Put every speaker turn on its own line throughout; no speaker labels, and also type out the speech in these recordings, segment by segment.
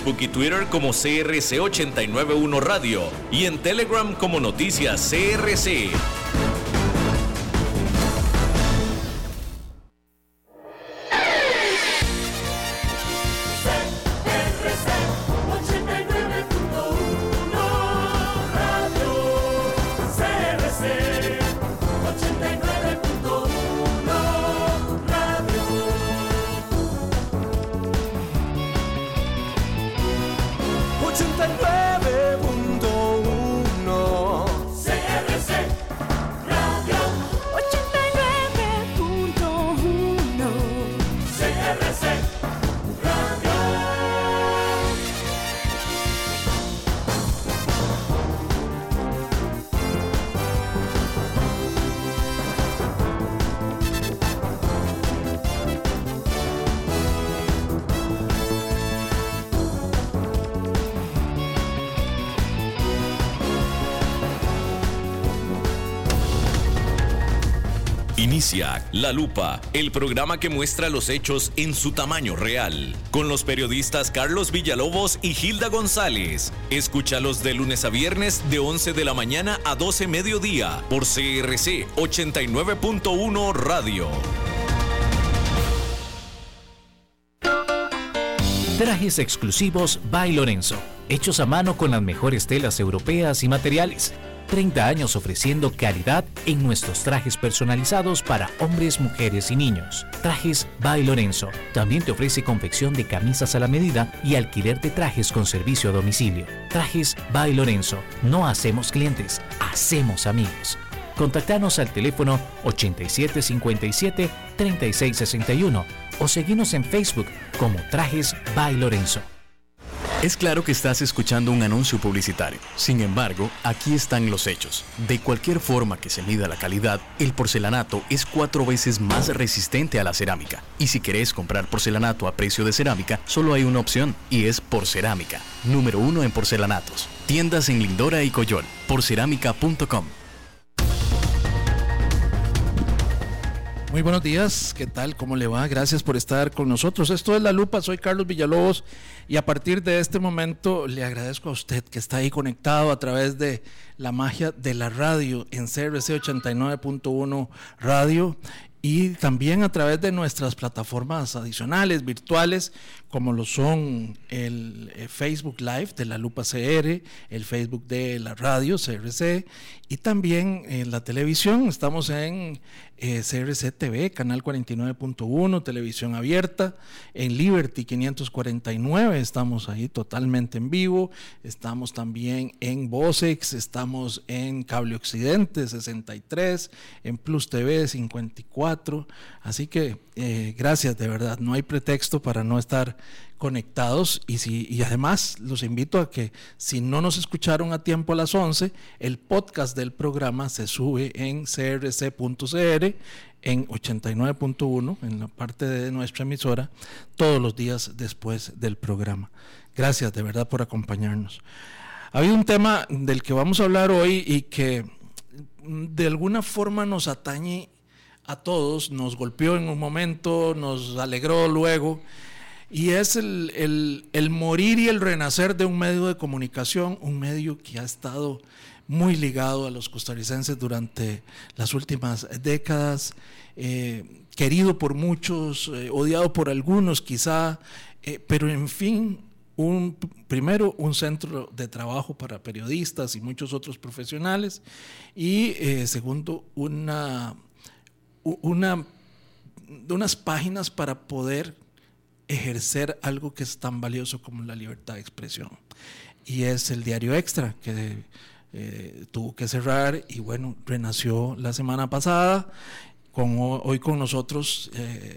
Facebook y Twitter como CRC891 Radio y en Telegram como Noticias CRC. Inicia La Lupa, el programa que muestra los hechos en su tamaño real, con los periodistas Carlos Villalobos y Hilda González. Escúchalos de lunes a viernes de 11 de la mañana a 12 mediodía por CRC 89.1 Radio.
Trajes exclusivos by Lorenzo, hechos a mano con las mejores telas europeas y materiales. 30 años ofreciendo calidad en nuestros trajes personalizados para hombres, mujeres y niños. Trajes by Lorenzo. También te ofrece confección de camisas a la medida y alquiler de trajes con servicio a domicilio. Trajes by Lorenzo. No hacemos clientes, hacemos amigos. Contactanos al teléfono 8757-3661 o seguinos en Facebook como Trajes by Lorenzo.
Es claro que estás escuchando un anuncio publicitario. Sin embargo, aquí están los hechos. De cualquier forma que se mida la calidad, el porcelanato es 4 veces más resistente a la cerámica. Y si querés comprar porcelanato a precio de cerámica, solo hay una opción, y es Porcerámica, número 1 en porcelanatos. Tiendas en Lindora y Coyol, porcerámica.com.
Muy buenos días, ¿qué tal? ¿Cómo le va? Gracias por estar con nosotros. Esto es La Lupa, soy Carlos Villalobos y a partir de este momento le agradezco a usted que está ahí conectado a través de la magia de la radio en CRC 89.1 Radio y también a través de nuestras plataformas adicionales, virtuales, como lo son el Facebook Live de La Lupa CR, el Facebook de la radio CRC y también en la televisión. Estamos en CRC TV, canal 49.1, televisión abierta, en Liberty 549, estamos ahí totalmente en vivo, estamos también en Vocex, estamos en Cable Occidente 63, en Plus TV 54, así que gracias, de verdad, no hay pretexto para no estar conectados y además los invito a que si no nos escucharon a tiempo a las 11, el podcast del programa se sube en crc.cr en 89.1 en la parte de nuestra emisora todos los días después del programa. Gracias de verdad por acompañarnos. Ha habido un tema del que vamos a hablar hoy y que de alguna forma nos atañe a todos, nos golpeó en un momento, nos alegró luego. Y es el morir y el renacer de un medio de comunicación, un medio que ha estado muy ligado a los costarricenses durante las últimas décadas, querido por muchos, odiado por algunos quizá, pero en fin, primero un centro de trabajo para periodistas y muchos otros profesionales, y segundo, unas páginas para poder ejercer algo que es tan valioso como la libertad de expresión, y es el Diario Extra, que tuvo que cerrar y bueno, renació la semana pasada, hoy con nosotros,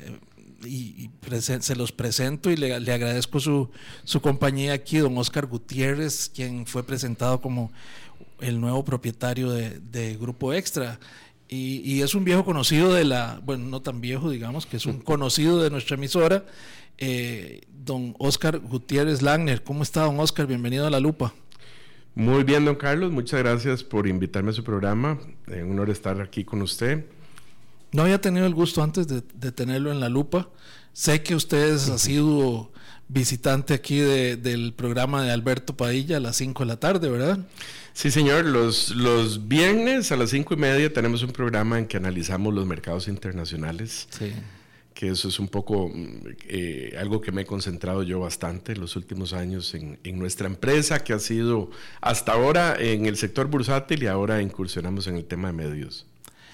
se los presento y le agradezco su compañía aquí, don Oscar Gutiérrez, quien fue presentado como el nuevo propietario de Grupo Extra. Y es un viejo conocido bueno, no tan viejo, digamos, que es un conocido de nuestra emisora, don Oscar Gutiérrez Langner. ¿Cómo está, don Oscar? Bienvenido a La Lupa.
Muy bien, don Carlos, muchas gracias por invitarme a su programa, un honor estar aquí con usted.
No había tenido el gusto antes de tenerlo en La Lupa. Sé que usted es asiduo visitante aquí del programa de Alberto Padilla a las 5 de la tarde, ¿verdad?
Sí, señor. Los viernes a las 5:30 tenemos un programa en que analizamos los mercados internacionales.
Sí.
Que eso es un poco algo que me he concentrado yo bastante en los últimos años en nuestra empresa, que ha sido hasta ahora en el sector bursátil y ahora incursionamos en el tema de medios.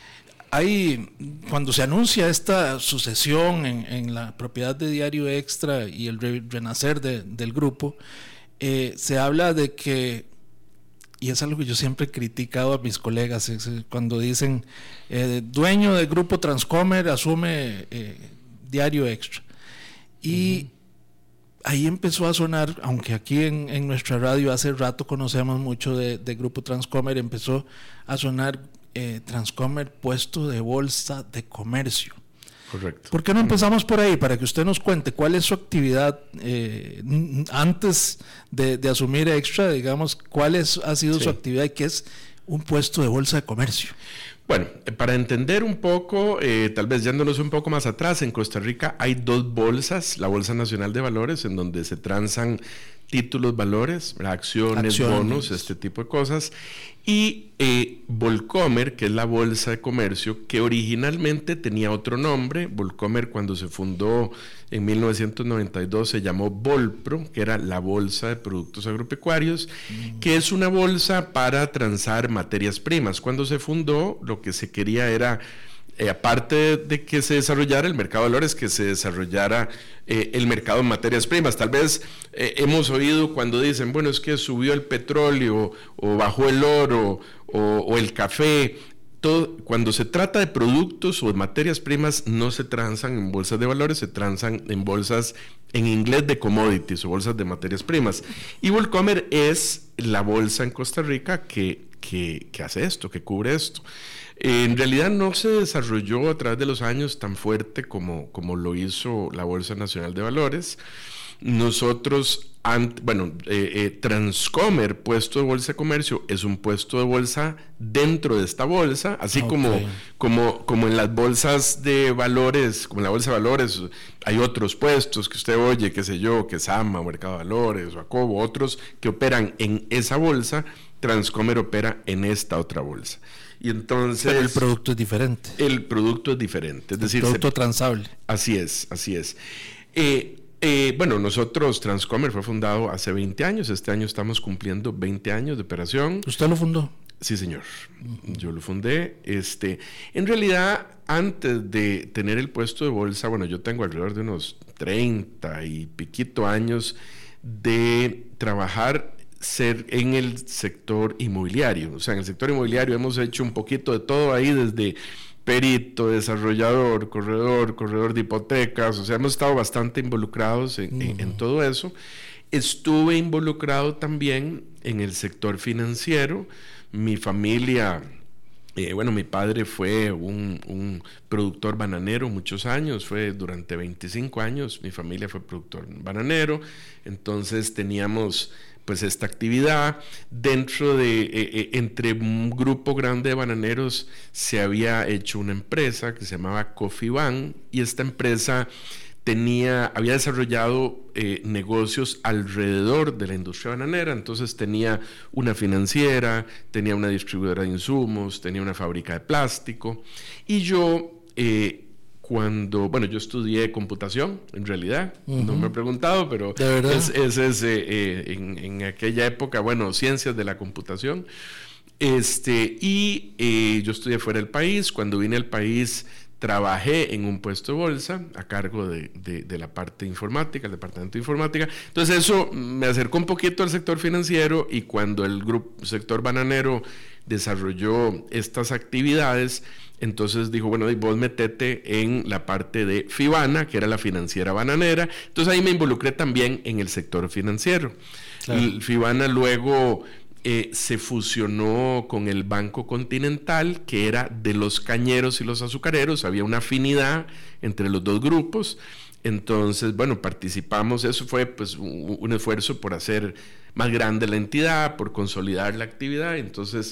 Cuando se anuncia esta sucesión en la propiedad de Diario Extra y el renacer del grupo, se habla de que, y es algo que yo siempre he criticado a mis colegas, cuando dicen dueño del grupo Transcomer asume Diario Extra. Y ahí empezó a sonar, aunque aquí en nuestra radio hace rato conocemos mucho de grupo Transcomer, empezó a sonar Transcomer puesto de bolsa de comercio.
Correcto.
¿Por qué no empezamos por ahí? Para que usted nos cuente cuál es su actividad antes de asumir Extra, digamos, ha sido su actividad y qué es un puesto de bolsa de comercio.
Bueno, para entender un poco, tal vez yéndonos un poco más atrás, en Costa Rica hay dos bolsas, la Bolsa Nacional de Valores, en donde se transan títulos, valores, acciones, bonos, este tipo de cosas, y Volcomer, que es la bolsa de comercio, que originalmente tenía otro nombre. Volcomer, cuando se fundó en 1992, se llamó Volpro, que era la Bolsa de Productos Agropecuarios, que es una bolsa para transar materias primas. Cuando se fundó, lo que se quería era, aparte de que se desarrollara el mercado de valores, que se desarrollara el mercado de materias primas. Tal vez hemos oído cuando dicen, bueno, es que subió el petróleo o bajó el oro o el café. Todo, cuando se trata de productos o de materias primas, no se transan en bolsas de valores, se transan en bolsas, en inglés, de commodities o bolsas de materias primas. Y Volcomer es la bolsa en Costa Rica que hace esto, que cubre esto. En realidad no se desarrolló a través de los años tan fuerte como lo hizo la Bolsa Nacional de Valores. Nosotros, Transcomer, puesto de bolsa de comercio, es un puesto de bolsa dentro de esta bolsa, así como en las bolsas de valores, como en la bolsa de valores, hay otros puestos que usted oye, qué sé yo, que Sama, Mercado de Valores, o Acobo, otros que operan en esa bolsa. Transcomer opera en esta otra bolsa. Y entonces,
pero el producto es diferente.
El producto es diferente, es decir,
producto transable.
Así es. Nosotros, Transcomer fue fundado hace 20 años. Este año estamos cumpliendo 20 años de operación.
¿Usted lo fundó?
Sí, señor. Yo lo fundé. En realidad, antes de tener el puesto de bolsa, yo tengo alrededor de unos 30 y piquito años de trabajar en el sector inmobiliario. O sea, en el sector inmobiliario hemos hecho un poquito de todo ahí, desde perito, desarrollador, corredor de hipotecas. O sea, hemos estado bastante involucrados en todo eso. Estuve involucrado también en el sector financiero. Mi familia, mi padre fue un productor bananero muchos años, fue durante 25 años, mi familia fue productor bananero. Entonces teníamos pues esta actividad dentro de, entre un grupo grande de bananeros se había hecho una empresa que se llamaba Cofiban, y esta empresa había desarrollado negocios alrededor de la industria bananera. Entonces tenía una financiera, tenía una distribuidora de insumos, tenía una fábrica de plástico, y yo yo estudié computación, en realidad, no me he preguntado, pero en aquella época, ciencias de la computación. Yo estudié fuera del país. Cuando vine al país, trabajé en un puesto de bolsa a cargo de la parte informática, el departamento de informática. Entonces eso me acercó un poquito al sector financiero, y cuando el sector bananero desarrolló estas actividades, entonces dijo, vos metete en la parte de Fibana, que era la financiera bananera. Entonces ahí me involucré también en el sector financiero. Claro. Fibana luego se fusionó con el Banco Continental, que era de los cañeros y los azucareros. Había una afinidad entre los dos grupos. Entonces, participamos. Eso fue pues un esfuerzo por hacer más grande la entidad, por consolidar la actividad. Entonces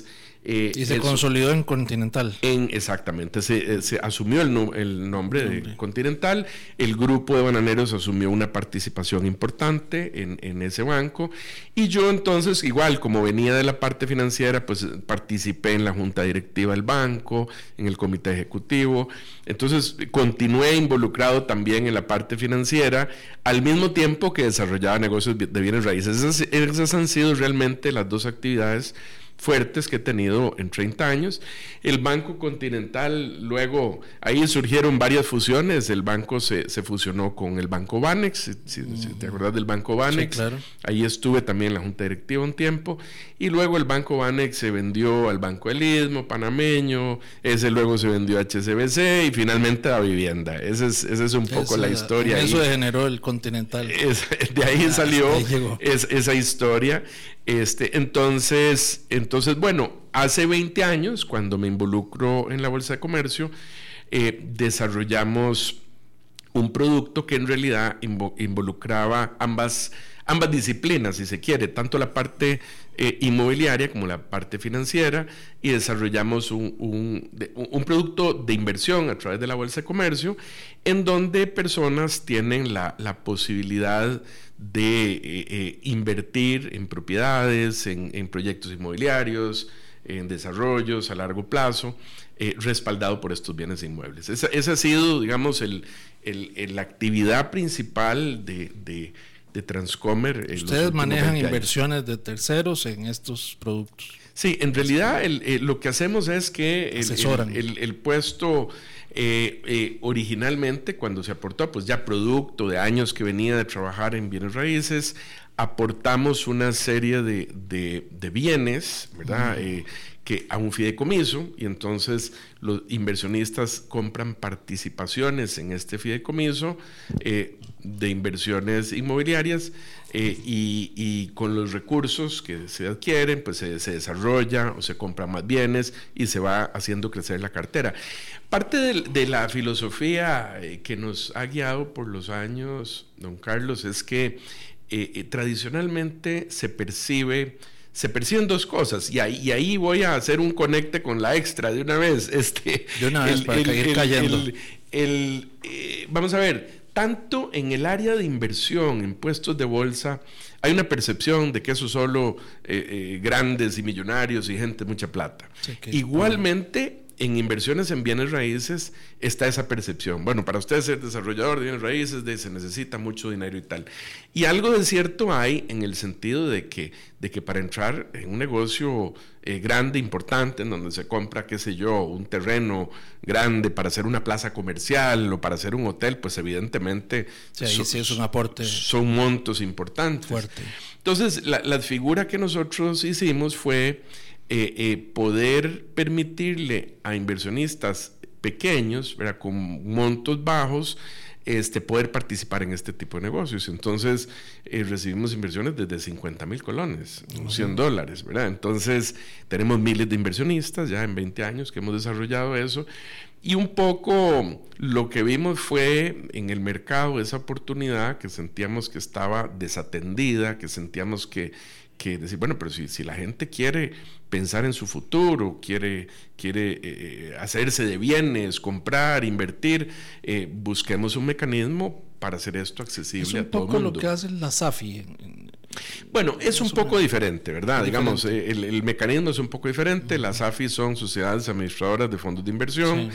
Y se consolidó en Continental.
Exactamente, se asumió el nombre de Continental. El grupo de bananeros asumió una participación importante en ese banco. Y yo entonces, igual como venía de la parte financiera, pues participé en la junta directiva del banco, en el comité ejecutivo. Entonces continué involucrado también en la parte financiera, al mismo tiempo que desarrollaba negocios de bienes raíces. Esas han sido realmente las dos actividades fuertes que he tenido en 30 años. El Banco Continental, luego ahí surgieron varias fusiones. El banco se fusionó con el Banco Banex, si te acuerdas del Banco Banex.
Sí, claro.
Ahí estuve también en la junta directiva un tiempo, y luego el Banco Banex se vendió al Banco del Istmo panameño, ese luego se vendió a HSBC y finalmente a Vivienda. Esa es un poco la historia.
Eso degeneró el Continental.
De ahí salió esa historia. Entonces, bueno, hace 20 años, cuando me involucro en la Bolsa de Comercio, desarrollamos un producto que en realidad involucraba ambas disciplinas, si se quiere, tanto la parte inmobiliaria como la parte financiera, y desarrollamos un producto de inversión a través de la Bolsa de Comercio, en donde personas tienen la posibilidad de invertir en propiedades, en proyectos inmobiliarios, en desarrollos a largo plazo, respaldado por estos bienes inmuebles. Esa ha sido, digamos, la actividad principal de Transcomer.
¿Ustedes manejan inversiones de terceros en estos productos?
Sí, en realidad lo que hacemos es que el puesto originalmente, cuando se aportó, pues ya producto de años que venía de trabajar en bienes raíces, aportamos una serie de bienes, ¿verdad? Que a un fideicomiso, y entonces los inversionistas compran participaciones en este fideicomiso de inversiones inmobiliarias, y con los recursos que se adquieren, pues se desarrolla o se compran más bienes y se va haciendo crecer la cartera. Parte de la filosofía que nos ha guiado por los años, don Carlos, es que tradicionalmente se perciben dos cosas, y ahí voy a hacer un conecte con la extra de una vez.
Para ir cayendo.
Vamos a ver, tanto en el área de inversión, en puestos de bolsa, hay una percepción de que eso solo grandes y millonarios y gente de mucha plata. Sí, igualmente, en inversiones en bienes raíces está esa percepción. Bueno, para usted ser desarrollador de bienes raíces se necesita mucho dinero y tal. Y algo de cierto hay en el sentido de que para entrar en un negocio grande, importante, en donde se compra, qué sé yo, un terreno grande para hacer una plaza comercial o para hacer un hotel, pues evidentemente
sí, es un aporte.
Son montos importantes.
Fuerte.
Entonces, la figura que nosotros hicimos fue poder permitirle a inversionistas pequeños, ¿verdad?, con montos bajos, poder participar en este tipo de negocios. Entonces recibimos inversiones desde 50,000 colones, $100, ¿verdad? Entonces tenemos miles de inversionistas ya en 20 años que hemos desarrollado eso, y un poco lo que vimos fue en el mercado esa oportunidad que sentíamos que estaba desatendida, que sentíamos que decir, bueno, pero si la gente quiere pensar en su futuro, quiere hacerse de bienes, comprar, invertir, busquemos un mecanismo para hacer esto accesible a todo el mundo.
Es un poco lo que hace la SAFI.
Bueno, es un poco diferente, ¿verdad? Digamos, el mecanismo es un poco diferente. Las SAFI son sociedades administradoras de fondos de inversión,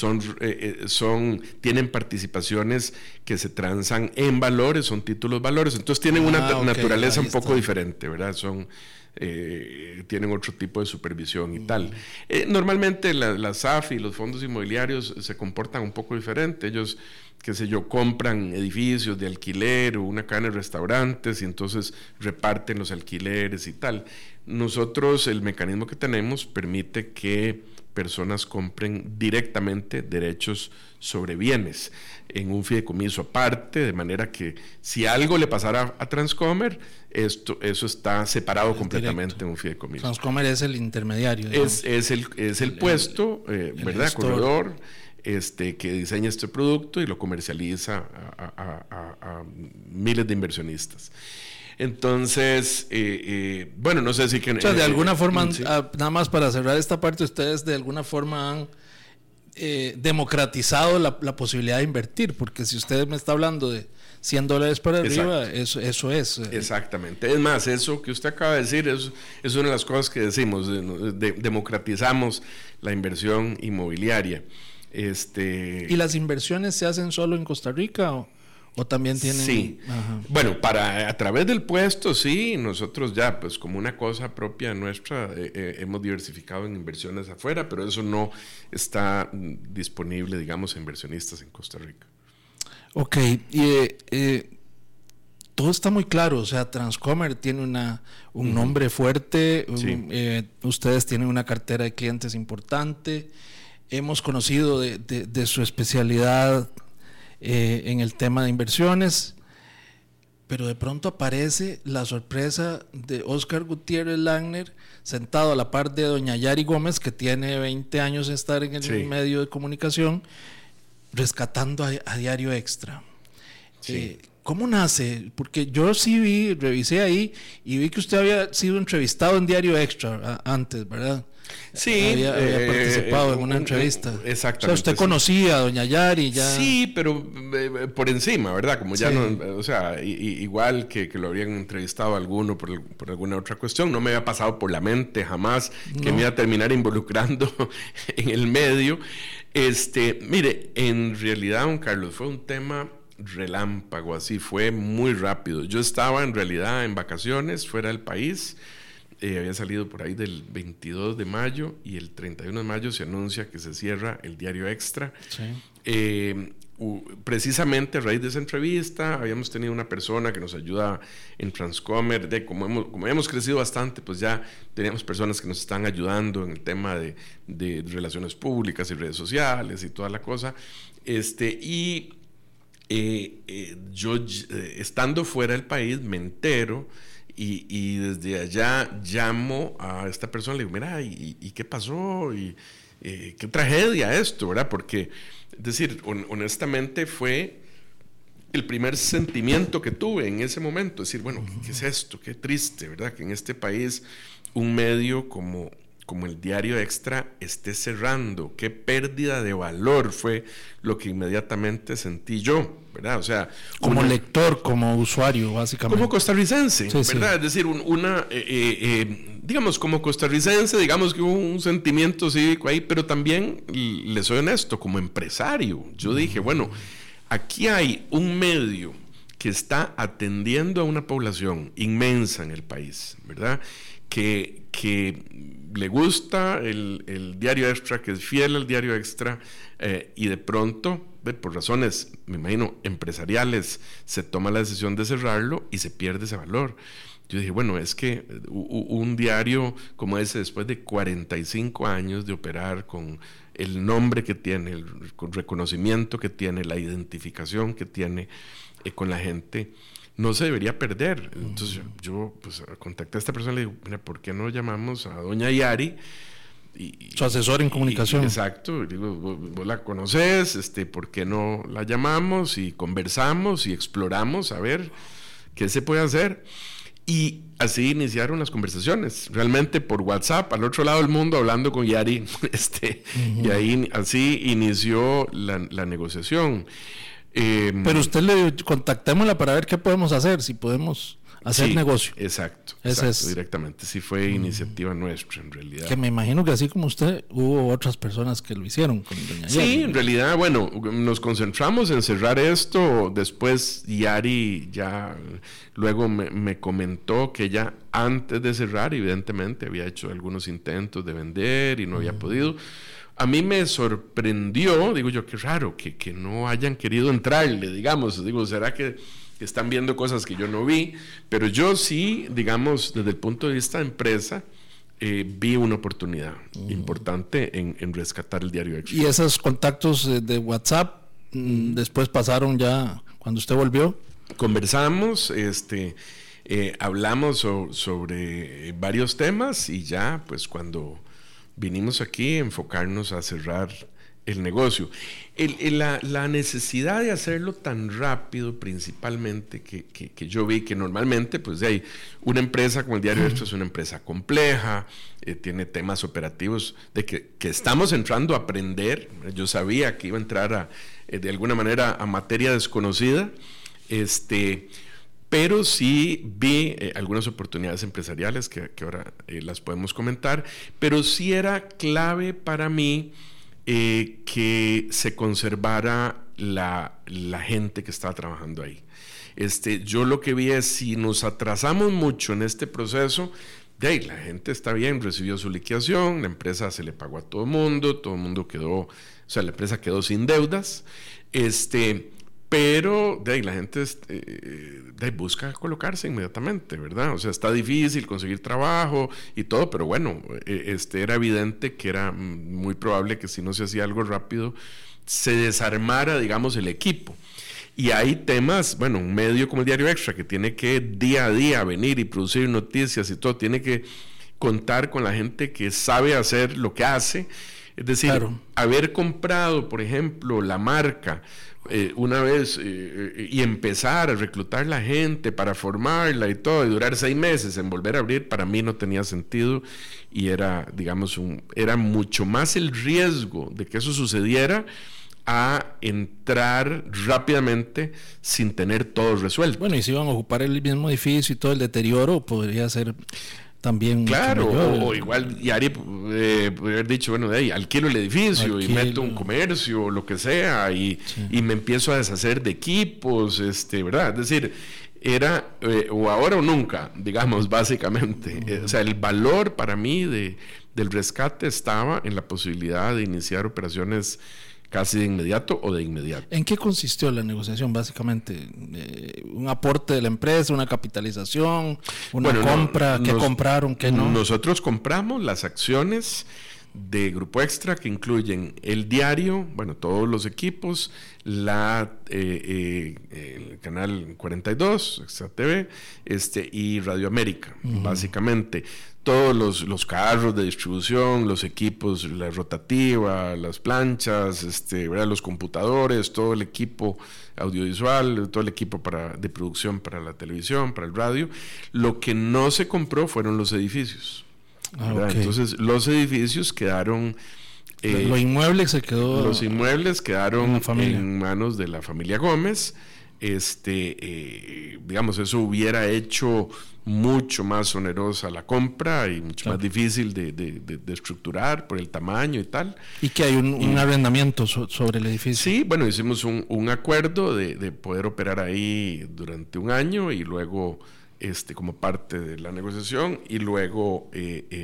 tienen participaciones que se transan en valores, son títulos valores, entonces tienen una naturaleza un poco diferente, ¿verdad? Tienen otro tipo de supervisión y tal. Normalmente las SAFI y los fondos inmobiliarios se comportan un poco diferente. Ellos, qué sé yo, compran edificios de alquiler o una cadena de restaurantes y entonces reparten los alquileres y tal. Nosotros, el mecanismo que tenemos permite que personas compren directamente derechos sobre bienes en un fideicomiso aparte, de manera que si algo le pasara a Transcomer, eso está separado completamente directo en un fideicomiso.
Transcomer es el intermediario.
Es el puesto, ¿verdad? Corredor, que diseña este producto y lo comercializa a miles de inversionistas. Entonces, bueno, no sé si que...
O sea, de alguna forma, sí. Nada más para cerrar esta parte, ustedes de alguna forma han democratizado la posibilidad de invertir, porque si usted me está hablando de $100 para arriba, eso es.
Exactamente. Es más, eso que usted acaba de decir es una de las cosas que decimos, democratizamos la inversión inmobiliaria.
¿Y las inversiones se hacen solo en Costa Rica o también tienen?
Sí. Ajá. Bueno, a través del puesto, sí, nosotros ya, pues como una cosa propia nuestra, hemos diversificado en inversiones afuera, pero eso no está disponible, digamos, a inversionistas en Costa Rica.
Ok, y todo está muy claro, o sea, Transcomer tiene un nombre fuerte, sí. Ustedes tienen una cartera de clientes importante, hemos conocido de su especialidad en el tema de inversiones, pero de pronto aparece la sorpresa de Oscar Gutiérrez Langner sentado a la par de doña Yari Gómez, que tiene 20 años de estar en el medio de comunicación, rescatando a Diario Extra. Sí. ¿Cómo nace? Porque yo sí revisé ahí y vi que usted había sido entrevistado en Diario Extra antes, ¿verdad?
Sí.
Había participado en una entrevista.
Exactamente.
O sea, usted conocía a doña Yari ya.
Sí, pero por encima, ¿verdad? Como ya no, o sea, igual que lo habrían entrevistado a alguno por alguna otra cuestión, no me había pasado por la mente jamás que me iba a terminar involucrando en el medio. Mire, en realidad, don Carlos, fue un tema relámpago, así, fue muy rápido. Yo estaba en realidad en vacaciones fuera del país, había salido por ahí del 22 de mayo y el 31 de mayo se anuncia que se cierra el Diario Extra. Sí. Precisamente a raíz de esa entrevista habíamos tenido una persona que nos ayuda en Transcomer, como hemos crecido bastante, pues ya teníamos personas que nos están ayudando en el tema de relaciones públicas y redes sociales y toda la cosa, yo estando fuera del país me entero y desde allá llamo a esta persona y le digo, mira, ¿y qué pasó? Y qué tragedia esto, ¿verdad? Porque, es decir, honestamente fue el primer sentimiento que tuve en ese momento, decir, bueno, ¿qué es esto? Qué triste, ¿verdad? Que en este país un medio como el Diario Extra esté cerrando. Qué pérdida de valor fue lo que inmediatamente sentí yo, ¿verdad? O sea,
como lector, como usuario, básicamente.
Como costarricense,
sí,
¿verdad? Sí. Es decir, digamos, como costarricense, digamos que hubo un sentimiento cívico ahí, pero también, le soy honesto, como empresario, yo dije, bueno, aquí hay un medio que está atendiendo a una población inmensa en el país, ¿verdad? Que le gusta el Diario Extra, que es fiel al Diario Extra, y de pronto, por razones, me imagino, empresariales, se toma la decisión de cerrarlo y se pierde ese valor. Yo dije, bueno, es que un diario como ese, después de 45 años de operar con el nombre que tiene, el reconocimiento que tiene, la identificación que tiene con la gente, no se debería perder. Entonces yo pues contacté a esta persona y le digo, mira, ¿por qué no llamamos a doña Yari?
Su asesor en comunicación.
Exacto, digo, vos la conocés, ¿por qué no la llamamos y conversamos y exploramos a ver qué se puede hacer? Y así iniciaron las conversaciones, realmente por WhatsApp, al otro lado del mundo, hablando con Yari, y ahí así inició la negociación.
Pero usted contactémosla para ver qué podemos hacer, si podemos hacer negocio.
Exacto,
es
directamente. Sí fue iniciativa nuestra, en realidad.
Que me imagino que así como usted, hubo otras personas que lo hicieron con doña Yari.
Sí, en realidad, bueno, nos concentramos en cerrar esto. Después Yari ya luego me comentó que ella, antes de cerrar, evidentemente había hecho algunos intentos de vender y no había podido. A mí me sorprendió, digo yo, qué raro que no hayan querido entrarle, digamos. Digo, ¿será que están viendo cosas que yo no vi? Pero yo sí, digamos, desde el punto de vista de empresa, vi una oportunidad importante en rescatar el Diario Extra.
¿Y esos contactos de WhatsApp después pasaron ya cuando usted volvió?
Conversamos, hablamos sobre varios temas y ya, pues cuando vinimos aquí a enfocarnos a cerrar el negocio. La necesidad de hacerlo tan rápido, principalmente, que yo vi que normalmente, pues hay una empresa como el Diario Extra es una empresa compleja, tiene temas operativos de que estamos entrando a aprender. Yo sabía que iba a entrar de alguna manera a materia desconocida, pero sí vi algunas oportunidades empresariales que ahora las podemos comentar, pero sí era clave para mí que se conservara la gente que estaba trabajando ahí. Yo lo que vi es, si nos atrasamos mucho en este proceso, la gente está bien, recibió su liquidación, la empresa se le pagó a todo el mundo quedó, o sea, la empresa quedó sin deudas, pero la gente busca colocarse inmediatamente, ¿verdad? O sea, está difícil conseguir trabajo y todo, pero bueno, era evidente que era muy probable que si no se hacía algo rápido, se desarmara, digamos, el equipo. Y hay temas, bueno, un medio como el Diario Extra, que tiene que día a día venir y producir noticias y todo, tiene que contar con la gente que sabe hacer lo que hace. Es decir, claro, haber comprado, por ejemplo, la marca una vez y empezar a reclutar la gente para formarla y todo, y durar 6 meses en volver a abrir, para mí no tenía sentido, y era, digamos, era mucho más el riesgo de que eso sucediera a entrar rápidamente sin tener todo resuelto.
Bueno, y si iban a ocupar el mismo edificio y todo el deterioro, podría ser también,
claro, o igual Yari podría haber dicho, bueno, alquilo el edificio y meto un comercio o lo que sea, y me empiezo a deshacer de equipos, ¿verdad? Es decir, era o ahora o nunca, digamos, básicamente. O sea, el valor para mí del rescate estaba en la posibilidad de iniciar operaciones casi de inmediato o de inmediato.
¿En qué consistió la negociación, básicamente? ¿Un aporte de la empresa, una capitalización, una compra? ¿Qué compraron, qué no?
Nosotros compramos las acciones de Grupo Extra, que incluyen el diario, bueno, todos los equipos, el canal 42, Extra TV, y Radio América, básicamente. Todos los carros de distribución, los equipos, la rotativa, las planchas, ¿verdad? Los computadores, todo el equipo audiovisual, todo el equipo de producción para la televisión, para el radio. Lo que no se compró fueron los edificios. Okay. Entonces, los edificios quedaron...
los inmuebles
quedaron en manos de la familia Gómez. Digamos, eso hubiera hecho mucho más onerosa la compra y mucho más difícil de estructurar por el tamaño y tal.
¿Y que hay un arrendamiento sobre el edificio?
Sí, bueno, hicimos un acuerdo de poder operar ahí durante 1 año, y luego como parte de la negociación, y luego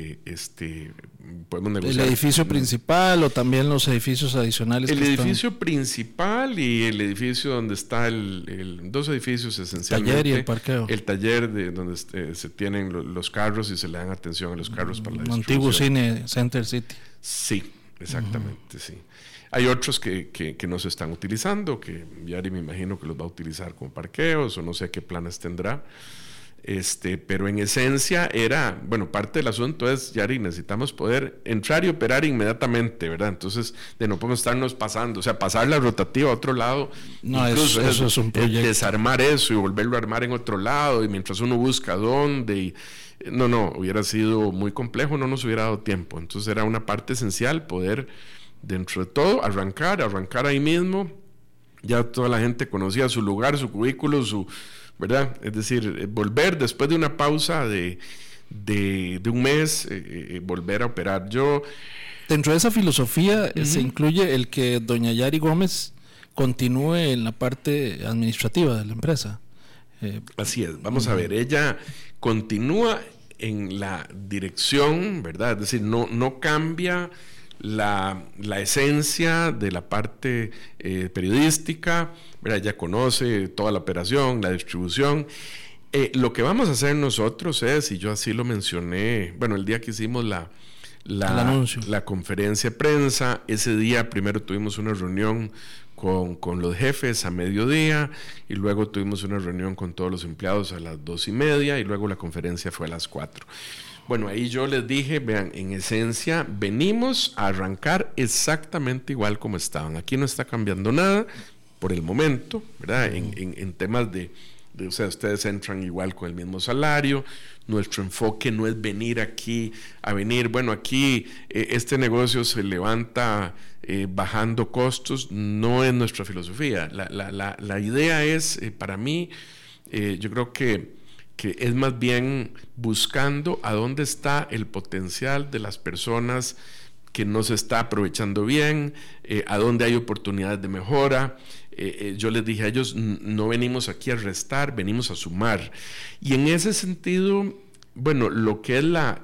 podemos negociar.
¿El edificio principal o también los edificios adicionales?
El edificio principal y el edificio donde está dos edificios esencialmente.
El taller y el parqueo.
El taller donde se tienen los carros y se le dan atención a los carros para la distribución.
Antiguo cine Center City.
Sí, exactamente, sí. Hay otros que no se están utilizando, que Yari me imagino que los va a utilizar como parqueos, o no sé qué planes tendrá. Pero en esencia era, bueno, parte del asunto es, Yari, necesitamos poder entrar y operar inmediatamente, ¿verdad? Entonces, no podemos estarnos pasando, o sea, pasar la rotativa a otro lado.
No, eso es un proyecto.
Desarmar eso y volverlo a armar en otro lado, y mientras uno busca dónde, no, hubiera sido muy complejo, no nos hubiera dado tiempo. Entonces era una parte esencial poder, dentro de todo, arrancar ahí mismo. Ya toda la gente conocía su lugar, su cubículo, ¿verdad? Es decir, volver después de una pausa de 1 mes, volver a operar.
Dentro de esa filosofía se incluye el que doña Yari Gómez continúe en la parte administrativa de la empresa.
Así es, vamos a ver, ella continúa en la dirección, ¿verdad? Es decir, no cambia la esencia de la parte periodística, ¿verdad? Ya conoce toda la operación, la distribución. Lo que vamos a hacer nosotros es, y yo así lo mencioné, bueno, el día que hicimos la conferencia de prensa, ese día primero tuvimos una reunión con los jefes a mediodía, y luego tuvimos una reunión con todos los empleados a las 2:30, y luego la conferencia fue a las 4. Bueno, ahí yo les dije, vean, en esencia venimos a arrancar exactamente igual como estaban. Aquí no está cambiando nada por el momento, ¿verdad? En temas de, o sea, ustedes entran igual con el mismo salario. Nuestro enfoque no es venir aquí a venir, bueno, aquí este negocio se levanta bajando costos. No es nuestra filosofía. La idea es, para mí, yo creo que es más bien buscando a dónde está el potencial de las personas que no se está aprovechando bien, a dónde hay oportunidades de mejora. Yo les dije a ellos, no venimos aquí a restar, venimos a sumar. Y en ese sentido, bueno, lo que es la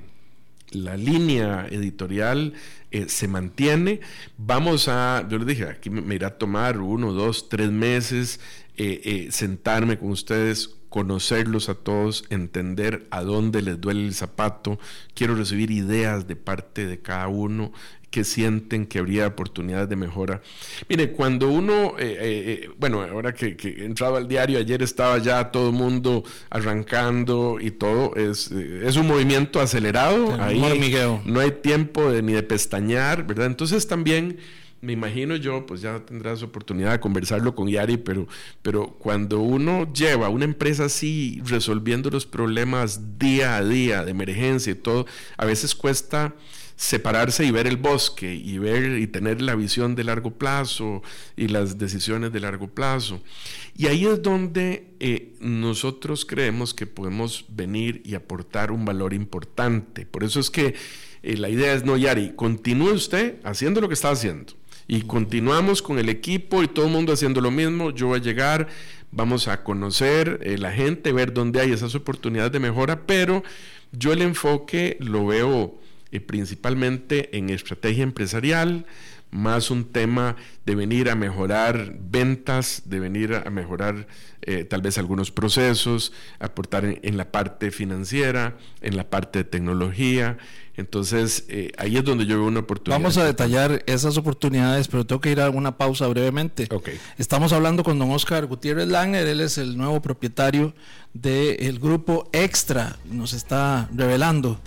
línea editorial se mantiene. Yo les dije, aquí me irá a tomar 1, 2, 3 meses sentarme con ustedes, conocerlos a todos, entender a dónde les duele el zapato. Quiero recibir ideas de parte de cada uno, que sienten que habría oportunidades de mejora. Mire, cuando uno, bueno, ahora que entraba al diario, ayer estaba ya todo el mundo arrancando y todo, es un movimiento acelerado, ahí no hay tiempo ni de pestañear, ¿verdad? Entonces también me imagino yo, pues ya tendrás oportunidad de conversarlo con Yari, pero cuando uno lleva una empresa así, resolviendo los problemas día a día, de emergencia y todo, a veces cuesta separarse y ver el bosque y tener la visión de largo plazo y las decisiones de largo plazo. Y ahí es donde nosotros creemos que podemos venir y aportar un valor importante. Por eso es que la idea es, no, Yari, continúe usted haciendo lo que está haciendo. Y continuamos con el equipo y todo el mundo haciendo lo mismo. Yo voy a llegar, vamos a conocer la gente, ver dónde hay esas oportunidades de mejora, pero yo el enfoque lo veo principalmente en estrategia empresarial, más un tema de venir a mejorar ventas, de venir a mejorar tal vez algunos procesos, aportar en la parte financiera, en la parte de tecnología. Entonces, ahí es donde yo veo una oportunidad.
Vamos a detallar esas oportunidades, pero tengo que ir a una pausa brevemente.
Okay.
Estamos hablando con don Oscar Gutiérrez Langer, él es el nuevo propietario del grupo Extra, nos está revelando.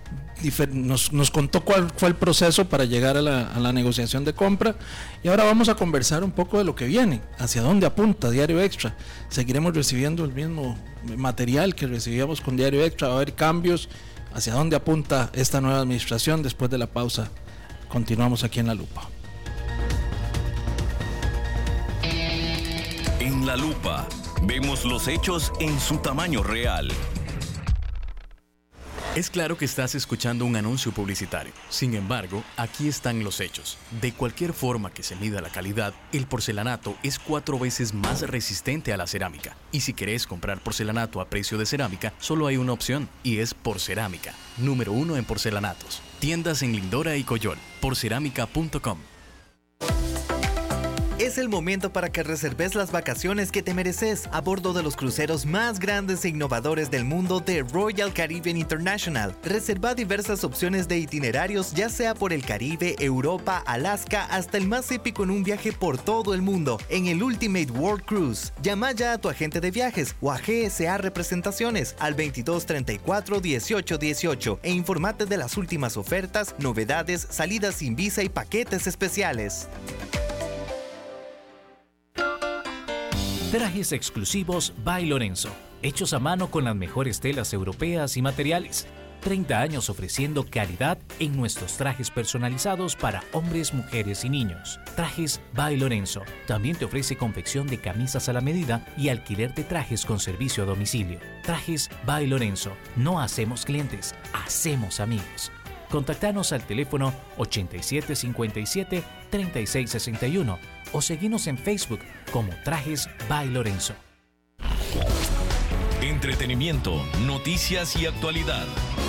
Nos contó cuál fue el proceso para llegar a la negociación de compra, y ahora vamos a conversar un poco de lo que viene, hacia dónde apunta Diario Extra. Seguiremos recibiendo el mismo material que recibíamos con Diario Extra, va a haber cambios, hacia dónde apunta esta nueva administración. Después de la pausa continuamos aquí en La Lupa.
En La Lupa vemos los hechos en su tamaño real.
Es claro que estás escuchando un anuncio publicitario. Sin embargo, aquí están los hechos. De cualquier forma que se mida la calidad, el porcelanato es 4 veces más resistente a la cerámica. Y si querés comprar porcelanato a precio de cerámica, solo hay una opción, y es Porcerámica, número 1 en porcelanatos. Tiendas en Lindora y Coyol, porcerámica.com.
Es el momento para que reserves las vacaciones que te mereces a bordo de los cruceros más grandes e innovadores del mundo de Royal Caribbean International. Reserva diversas opciones de itinerarios, ya sea por el Caribe, Europa, Alaska, hasta el más épico en un viaje por todo el mundo en el Ultimate World Cruise. Llama ya a tu agente de viajes o a GSA Representaciones al 2234-1818 e infórmate de las últimas ofertas, novedades, salidas sin visa y paquetes especiales.
Trajes exclusivos by Lorenzo, hechos a mano con las mejores telas europeas y materiales. 30 años ofreciendo calidad en nuestros trajes personalizados para hombres, mujeres y niños. Trajes by Lorenzo también te ofrece confección de camisas a la medida y alquiler de trajes con servicio a domicilio. Trajes by Lorenzo, no hacemos clientes, hacemos amigos. Contactanos al teléfono 8757-3661 o seguinos en Facebook como Trajes by Lorenzo.
Entretenimiento, noticias y actualidad.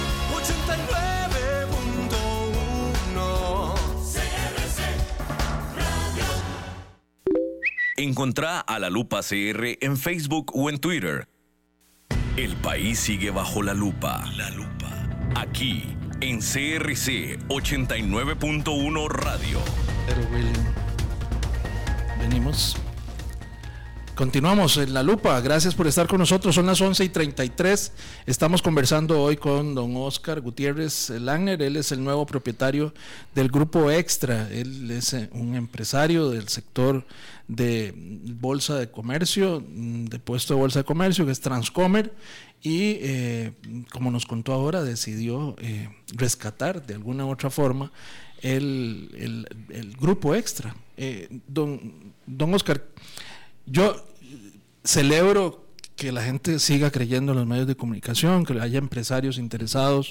89.1 CRC Radio.
Encontrá a La Lupa CR en Facebook o en Twitter. El país sigue bajo la lupa. La Lupa. Aquí, en CRC 89.1 Radio.
Pero William, Venimos. Continuamos en La Lupa. Gracias por estar con nosotros. Son las 11:33. Estamos conversando hoy con don Oscar Gutiérrez Langner. Él es el nuevo propietario del Grupo Extra. Él es un empresario del sector de bolsa de comercio, de puesto de bolsa de comercio, que es Transcomer. Y como nos contó ahora, decidió rescatar de alguna u otra forma el Grupo Extra. Don Oscar, yo celebro que la gente siga creyendo en los medios de comunicación, que haya empresarios interesados.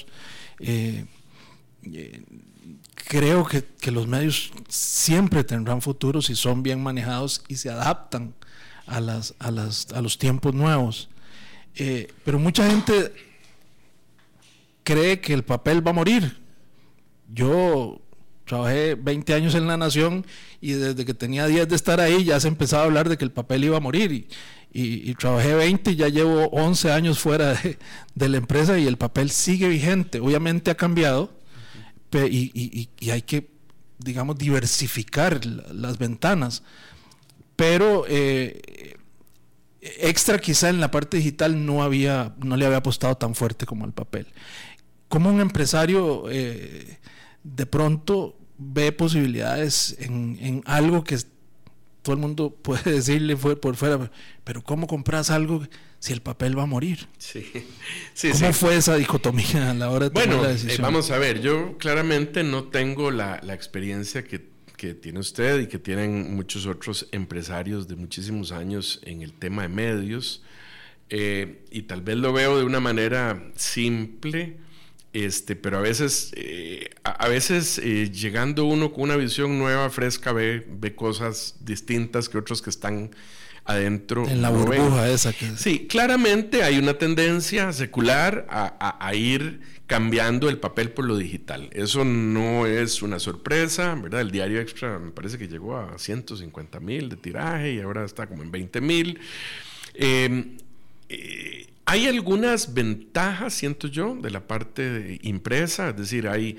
Creo que los medios siempre tendrán futuro si son bien manejados y se adaptan a los tiempos nuevos. Pero mucha gente cree que el papel va a morir. Yo trabajé 20 años en La Nación y desde que tenía 10 de estar ahí ya se empezaba a hablar de que el papel iba a morir y trabajé 20 y ya llevo 11 años fuera de la empresa y el papel sigue vigente. Obviamente ha cambiado y hay que, digamos, diversificar las ventanas, pero Extra quizá en la parte digital no le había apostado tan fuerte como al papel. ¿Cómo un empresario de pronto ve posibilidades en algo que todo el mundo puede decirle por fuera, pero cómo compras algo si el papel va a morir?
Sí.
¿Cómo fue esa dicotomía a la hora de tomar la decisión?
Vamos a ver, yo claramente no tengo la experiencia que tiene usted y que tienen muchos otros empresarios de muchísimos años en el tema de medios, y tal vez lo veo de una manera simple. Pero a veces llegando uno con una visión nueva, fresca, ve cosas distintas que otros que están adentro.
En la burbuja esa que...
Sí, claramente hay una tendencia secular a ir cambiando el papel por lo digital. Eso no es una sorpresa, ¿verdad? El diario Extra me parece que llegó a 150,000 de tiraje y ahora está como en 20,000. Hay algunas ventajas, siento yo, de la parte impresa, es decir, hay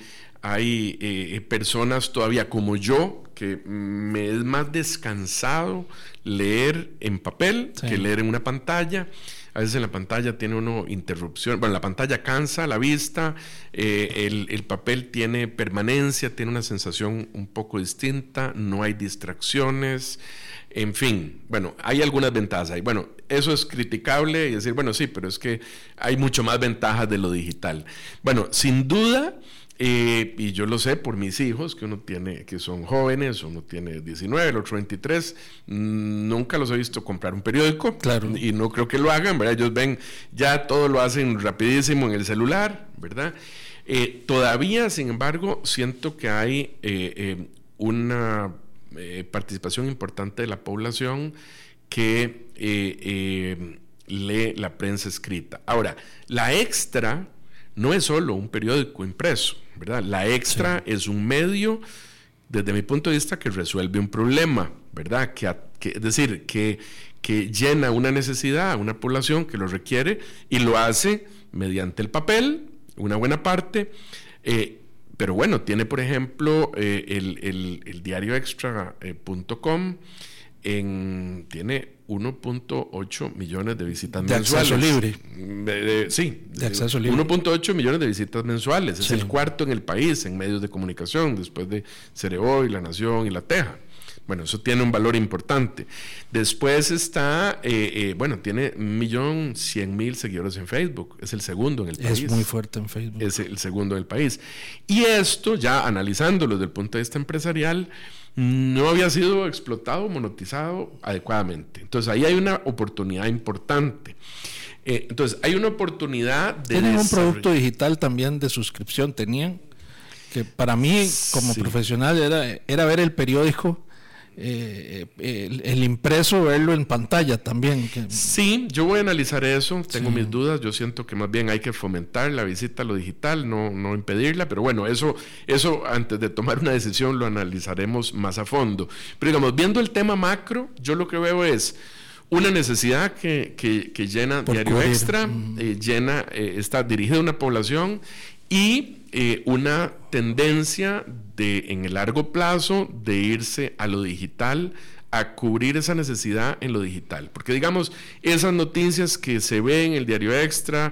personas todavía como yo que me es más descansado leer en papel que leer en una pantalla. A veces en la pantalla tiene uno interrupción, bueno, la pantalla cansa la vista, el papel tiene permanencia, tiene una sensación un poco distinta, no hay distracciones. En fin, bueno, hay algunas ventajas ahí. Bueno, eso es criticable y decir, bueno, sí, pero es que hay mucho más ventajas de lo digital. Bueno, sin duda, y yo lo sé por mis hijos, que uno tiene, que son jóvenes, uno tiene 19, el otro 23, nunca los he visto comprar un periódico,
claro,
y no creo que lo hagan, ¿verdad? Ellos ven, ya todo lo hacen rapidísimo en el celular, ¿verdad? Todavía, sin embargo, siento que hay una participación importante de la población que lee la prensa escrita. Ahora, la Extra no es solo un periódico impreso, ¿verdad? La Extra es un medio, desde mi punto de vista, que resuelve un problema, ¿verdad? Es decir, que llena una necesidad a una población que lo requiere y lo hace mediante el papel, una buena parte. Pero bueno, tiene por ejemplo el diario extra.com, tiene 1.8 millones de visitas mensuales.
De acceso libre.
De acceso libre. 1.8 millones de visitas mensuales. Es el cuarto en el país en medios de comunicación, después de Cereoy, La Nación y La Teja. Bueno, eso tiene un valor importante. Después está, tiene 1.100.000 seguidores en Facebook. Es el segundo en el país.
Es muy fuerte en Facebook.
Es el segundo del país. Y esto, ya analizándolo desde el punto de vista empresarial, no había sido explotado, monetizado adecuadamente. Entonces, ahí hay una oportunidad importante. Entonces, hay una oportunidad de...
¿Tienen un producto digital también de suscripción? ¿Tenían? Que para mí, como profesional, era ver el periódico... el impreso, verlo en pantalla también.
Sí, yo voy a analizar eso, tengo mis dudas. Yo siento que más bien hay que fomentar la visita a lo digital, no impedirla, pero bueno, eso antes de tomar una decisión lo analizaremos más a fondo. Pero digamos, viendo el tema macro, yo lo que veo es una necesidad que llena Diario Extra, está dirigida a una población y una tendencia en el largo plazo de irse a lo digital a cubrir esa necesidad en lo digital. Porque digamos, esas noticias que se ven en el Diario Extra,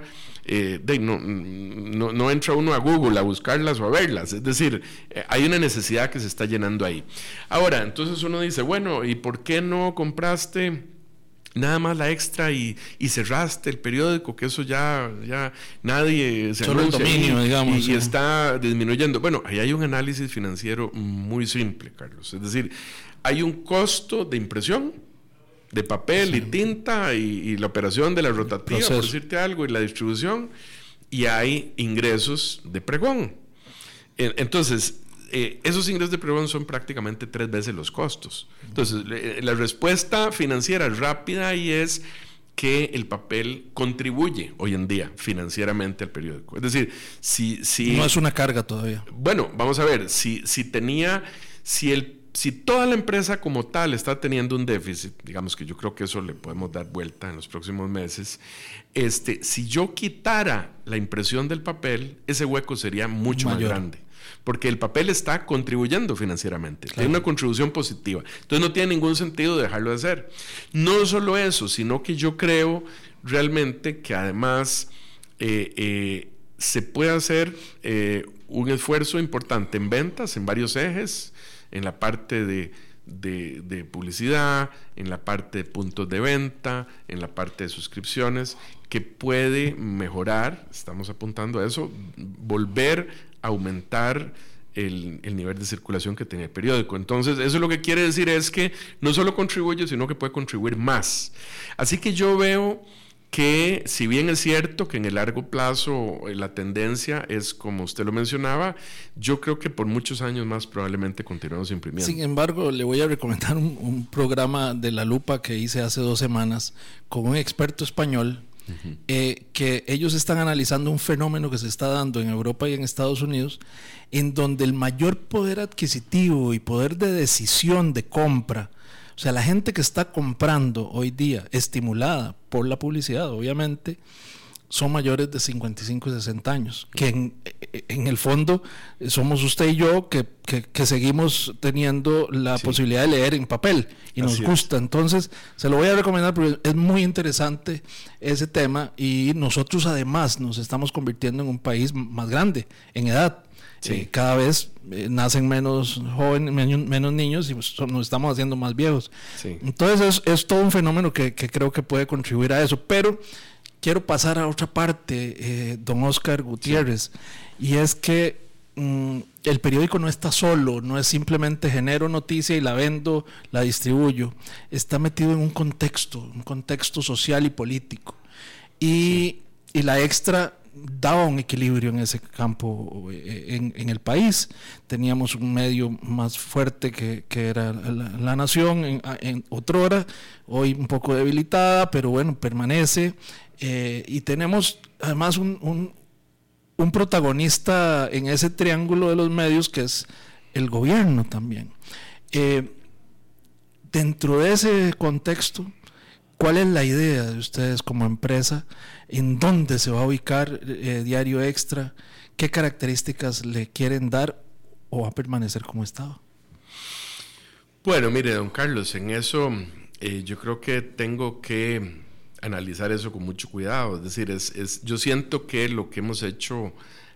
no entra uno a Google a buscarlas o a verlas, es decir, hay una necesidad que se está llenando ahí. Ahora, entonces uno dice, bueno, ¿y por qué no compraste nada más la Extra y cerraste el periódico? Que eso ya nadie se
solo
anuncia
el dominio, digamos,
y está disminuyendo. Bueno, ahí hay un análisis financiero muy simple, Carlos, es decir, hay un costo de impresión de papel y tinta y la operación de la rotativa, por decirte algo, y la distribución, y hay ingresos de pregón. Entonces, esos ingresos de pregón son prácticamente 3 veces los costos. Entonces, la respuesta financiera rápida ahí es que el papel contribuye hoy en día financieramente al periódico. Es decir, si
no es una carga todavía.
Bueno, vamos a ver, si toda la empresa como tal está teniendo un déficit, digamos que yo creo que eso le podemos dar vuelta en los próximos meses, si yo quitara la impresión del papel, ese hueco sería mucho más grande, porque el papel está contribuyendo financieramente, tiene una contribución positiva, entonces no tiene ningún sentido dejarlo de hacer. No solo eso, sino que yo creo realmente que además se puede hacer un esfuerzo importante en ventas, en varios ejes, en la parte de publicidad, en la parte de puntos de venta, en la parte de suscripciones, que puede mejorar, estamos apuntando a eso, volver a aumentar el nivel de circulación que tenía el periódico. Entonces, eso lo que quiere decir es que no solo contribuye, sino que puede contribuir más. Así que yo veo que, si bien es cierto que en el largo plazo la tendencia es como usted lo mencionaba, yo creo que por muchos años más probablemente continuemos imprimiendo.
Sin embargo, le voy a recomendar un programa de La Lupa que hice hace 2 semanas con un experto español, que ellos están analizando un fenómeno que se está dando en Europa y en Estados Unidos, en donde el mayor poder adquisitivo y poder de decisión de compra, o sea, la gente que está comprando hoy día, estimulada por la publicidad, obviamente, son mayores de 55 y 60 años, que en el fondo somos usted y yo que seguimos teniendo la posibilidad de leer en papel y nos gusta. Entonces, se lo voy a recomendar porque es muy interesante ese tema, y nosotros además nos estamos convirtiendo en un país más grande en edad. Cada vez nacen menos jóvenes, menos niños, y nos estamos haciendo más viejos. Entonces es todo un fenómeno que creo que puede contribuir a eso. Pero quiero pasar a otra parte, don Oscar Gutiérrez, y es que el periódico no está solo, no es simplemente genero noticia y la vendo, la distribuyo. Está metido en un contexto social y político. Y la Extra daba un equilibrio en ese campo en el país. Teníamos un medio más fuerte que era la Nación en otrora, hoy un poco debilitada, pero bueno, permanece, y tenemos además un protagonista en ese triángulo de los medios que es el gobierno también. Dentro de ese contexto, ¿cuál es la idea de ustedes como empresa? ¿En dónde se va a ubicar Diario Extra? ¿Qué características le quieren dar, o va a permanecer como estaba?
Bueno, mire, don Carlos, en eso yo creo que tengo que analizar eso con mucho cuidado. Es decir, yo siento que lo que hemos hecho,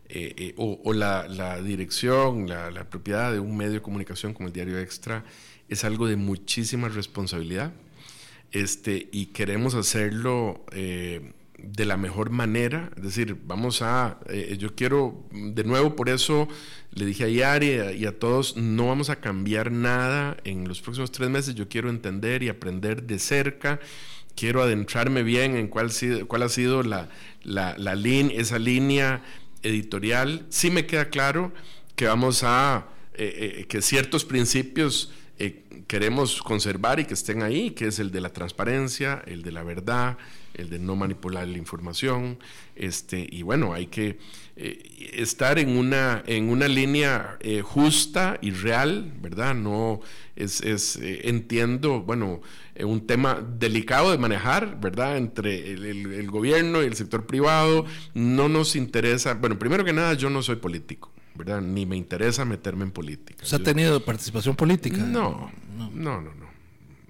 la dirección, la propiedad de un medio de comunicación como el Diario Extra, es algo de muchísima responsabilidad. Y queremos hacerlo de la mejor manera. Es decir, yo quiero, de nuevo, por eso le dije a Yari y a todos, no vamos a cambiar nada en los próximos 3 meses. Yo quiero entender y aprender de cerca, quiero adentrarme bien en cuál ha sido esa línea editorial. Sí me queda claro que vamos a que ciertos principios queremos conservar y que estén ahí, que es el de la transparencia, el de la verdad, el de no manipular la información, y bueno, hay que estar en una línea justa y real, ¿verdad? No entiendo, bueno, un tema delicado de manejar, ¿verdad? Entre el gobierno y el sector privado. No nos interesa, bueno, primero que nada, yo no soy político, ¿verdad? Ni me interesa meterme en política.
¿Usted ha tenido participación política?
No.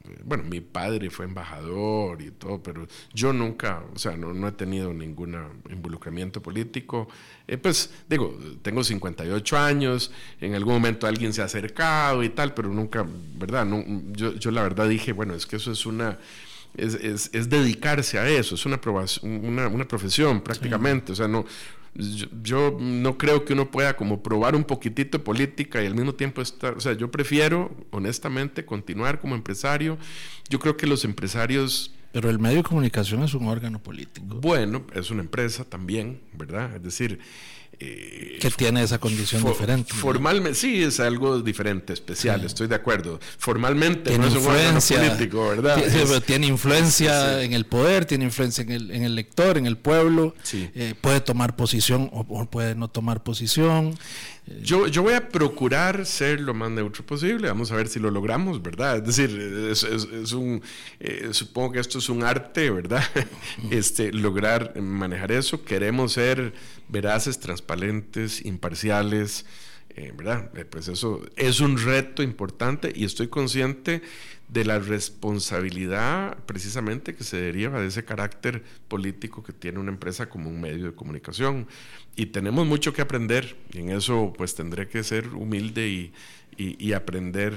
bueno, mi padre fue embajador y todo, pero yo nunca, o sea, no he tenido ningún involucramiento político. Pues digo, tengo 58 años, en algún momento alguien se ha acercado y tal, pero nunca, ¿verdad? No, yo la verdad dije, bueno, es que eso es es dedicarse a eso, es una profesión prácticamente, sí. O sea, no... Yo no creo que uno pueda como probar un poquitito de política y al mismo tiempo estar, o sea, yo prefiero honestamente continuar como empresario. Yo creo que los empresarios...
Pero el medio de comunicación es un órgano político.
Bueno, es una empresa también, ¿verdad? Es decir...
que tiene esa condición diferente.
Formalmente, sí, es algo diferente, especial, sí. Estoy de acuerdo. Formalmente
tiene
no es un órgano político, ¿verdad?
Tiene influencia en el poder, tiene influencia en el lector, en el pueblo. Sí. Puede tomar posición o puede no tomar posición.
Yo voy a procurar ser lo más neutro posible. Vamos a ver si lo logramos, ¿verdad? Es decir, supongo que esto es un arte, ¿verdad? Lograr manejar eso. Queremos ser veraces, transparentes, imparciales, ¿verdad? Pues eso es un reto importante y estoy consciente de la responsabilidad precisamente que se deriva de ese carácter político que tiene una empresa como un medio de comunicación. Y tenemos mucho que aprender, y en eso pues tendré que ser humilde y aprender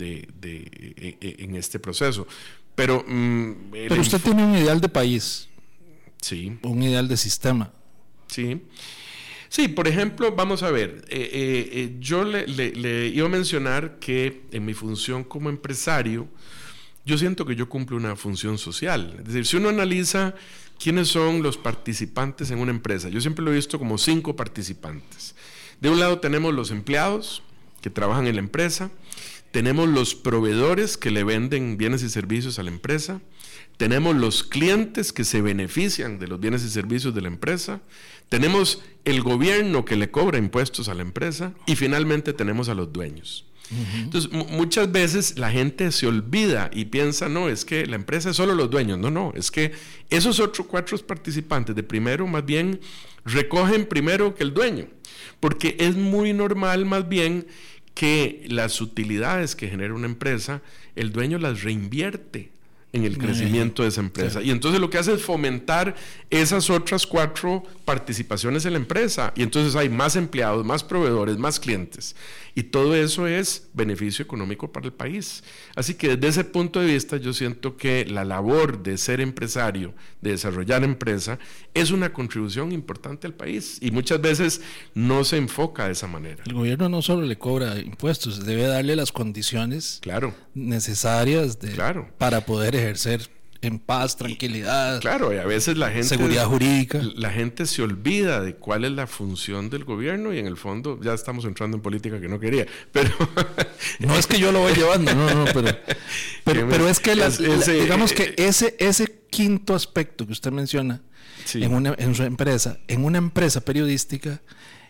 en este proceso. Pero
usted tiene un ideal de país.
Sí.
Un ideal de sistema.
Sí. Sí, por ejemplo, vamos a ver, yo le iba a mencionar que en mi función como empresario, yo siento que yo cumplo una función social. Es decir, si uno analiza quiénes son los participantes en una empresa, yo siempre lo he visto como 5 participantes. De un lado tenemos los empleados que trabajan en la empresa, tenemos los proveedores que le venden bienes y servicios a la empresa, tenemos los clientes que se benefician de los bienes y servicios de la empresa, tenemos el gobierno que le cobra impuestos a la empresa y finalmente tenemos a los dueños. Uh-huh. Entonces, muchas veces la gente se olvida y piensa, no, es que la empresa es solo los dueños. No, es que esos otros 4 participantes de primero más bien recogen primero que el dueño, porque es muy normal más bien que las utilidades que genera una empresa, el dueño las reinvierte en el crecimiento de esa empresa. Sí. Y entonces lo que hace es fomentar esas otras 4 participaciones en la empresa. Y entonces hay más empleados, más proveedores, más clientes. Y todo eso es beneficio económico para el país. Así que desde ese punto de vista yo siento que la labor de ser empresario, de desarrollar empresa, es una contribución importante al país. Y muchas veces no se enfoca de esa manera.
El gobierno no solo le cobra impuestos, debe darle las condiciones necesarias para poder ejercer en paz, tranquilidad.
Claro, y a veces la gente...
Seguridad jurídica.
La gente se olvida de cuál es la función del gobierno y en el fondo ya estamos entrando en política que no quería, pero...
No es que yo lo voy llevando, pero es que digamos que ese quinto aspecto que usted menciona en su empresa, en una empresa periodística,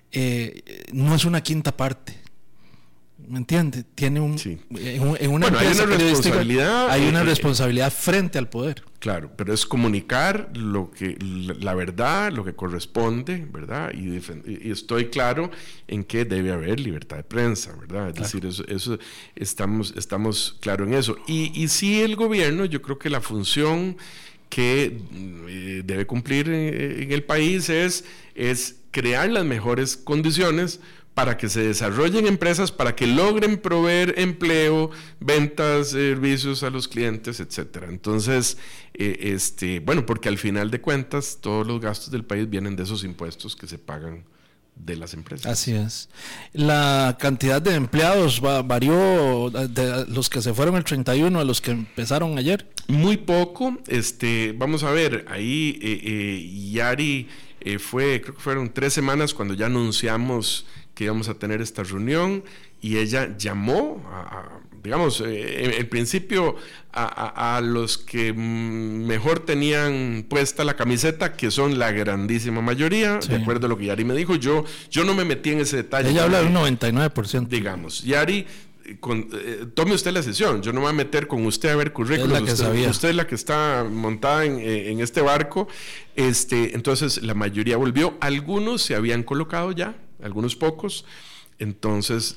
no es una quinta parte. ¿Me entiende? Tiene en una empresa periodística hay una responsabilidad frente al poder.
Claro, pero es comunicar la verdad, lo que corresponde, ¿verdad? Y estoy claro en que debe haber libertad de prensa, ¿verdad? Es decir, eso estamos claro en eso. Y sí, el gobierno, yo creo que la función que debe cumplir en el país es crear las mejores condiciones para que se desarrollen empresas, para que logren proveer empleo, ventas, servicios a los clientes, etcétera. Entonces, bueno, porque al final de cuentas, todos los gastos del país vienen de esos impuestos que se pagan de las empresas.
Así es. La cantidad de empleados varió de los que se fueron el 31 a los que empezaron ayer.
Muy poco. Vamos a ver, ahí Yari creo que fueron 3 semanas cuando ya anunciamos que íbamos a tener esta reunión y ella llamó digamos, en principio a los que mejor tenían puesta la camiseta, que son la grandísima mayoría, de acuerdo a lo que Yari me dijo. Yo no me metí en ese detalle.
Ella habla de un 99%.
Digamos, Yari, tome usted la sesión, yo no me voy a meter con usted a ver currículum, usted es la que está montada en este barco. Entonces la mayoría volvió, algunos se habían colocado ya, algunos pocos, Entonces,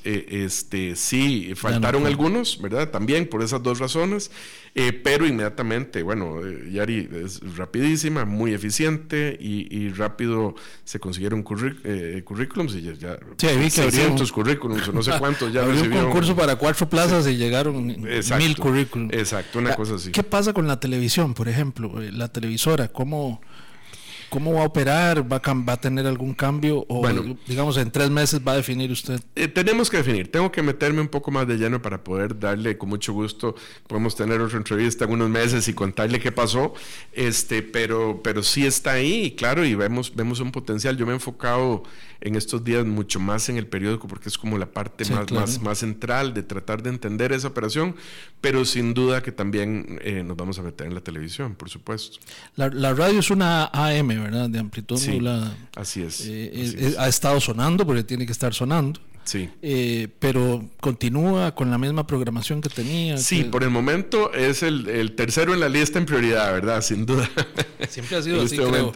sí, faltaron algunos, ¿verdad? También por esas dos razones, pero inmediatamente, bueno, Yari es rapidísima, muy eficiente y rápido se consiguieron currículums y ya
sí, vi que
600 currículums o no sé cuántos ya
recibió.
recibieron.
Un concurso para 4 plazas y llegaron 1000 currículums.
Exacto, una cosa así.
¿Qué pasa con la televisión, por ejemplo? La televisora, ¿cómo va a operar? ¿Va a tener algún cambio? O, bueno, digamos, en 3 meses va a definir usted.
Tenemos que definir. Tengo que meterme un poco más de lleno para poder darle, con mucho gusto, podemos tener otra entrevista en unos meses y contarle qué pasó. Pero sí está ahí, y claro, y vemos un potencial. Yo me he enfocado en estos días mucho más en el periódico porque es como la parte más central de tratar de entender esa operación, pero sin duda que también nos vamos a meter en la televisión, por supuesto.
La radio es una AM, ¿verdad? De amplitud modulada.
Así es.
Ha estado sonando porque tiene que estar sonando.
Sí.
Pero continúa con la misma programación que tenía.
Sí, por el momento es el tercero en la lista en prioridad, ¿verdad? Sin duda.
Siempre ha sido así, creo.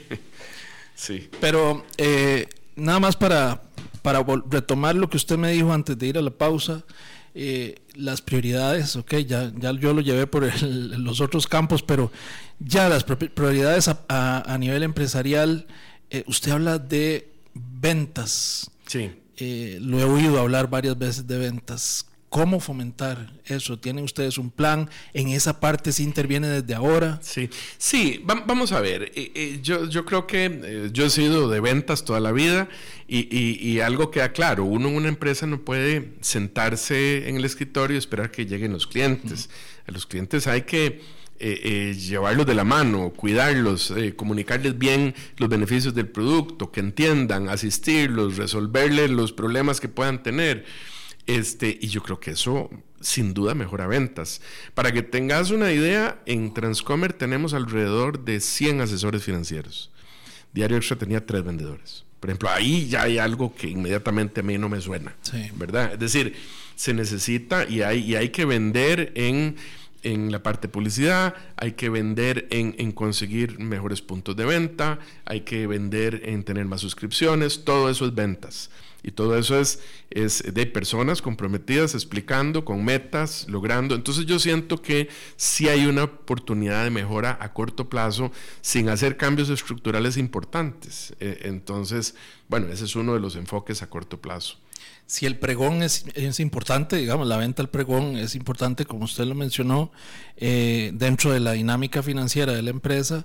Sí.
Pero nada más para retomar lo que usted me dijo antes de ir a la pausa, las prioridades, ya yo lo llevé por los otros campos, pero ya las prioridades a nivel empresarial, usted habla de ventas.
Sí.
Lo he oído hablar varias veces de ventas. ¿Cómo fomentar eso? ¿Tienen ustedes un plan? ¿En esa parte se interviene desde ahora?
Sí, vamos a ver. Yo creo que yo he sido de ventas toda la vida y algo queda claro. Uno en una empresa no puede sentarse en el escritorio y esperar que lleguen los clientes. A los clientes hay que llevarlos de la mano, cuidarlos, comunicarles bien los beneficios del producto, que entiendan, asistirlos, resolverles los problemas que puedan tener. Y yo creo que eso sin duda mejora ventas. Para que tengas una idea, en Transcomer tenemos alrededor de 100 asesores financieros. Diario Extra tenía 3 vendedores. Por ejemplo, ahí ya hay algo que inmediatamente a mí no me suena, ¿verdad? Es decir, se necesita y hay que vender en la parte de publicidad, hay que vender en conseguir mejores puntos de venta, hay que vender en tener más suscripciones, todo eso es ventas. Y todo eso es de personas comprometidas, explicando, con metas, logrando. Entonces yo siento que sí hay una oportunidad de mejora a corto plazo sin hacer cambios estructurales importantes. Entonces, bueno, ese es uno de los enfoques a corto plazo.
Si el pregón es importante, digamos, la venta al pregón es importante, como usted lo mencionó, dentro de la dinámica financiera de la empresa,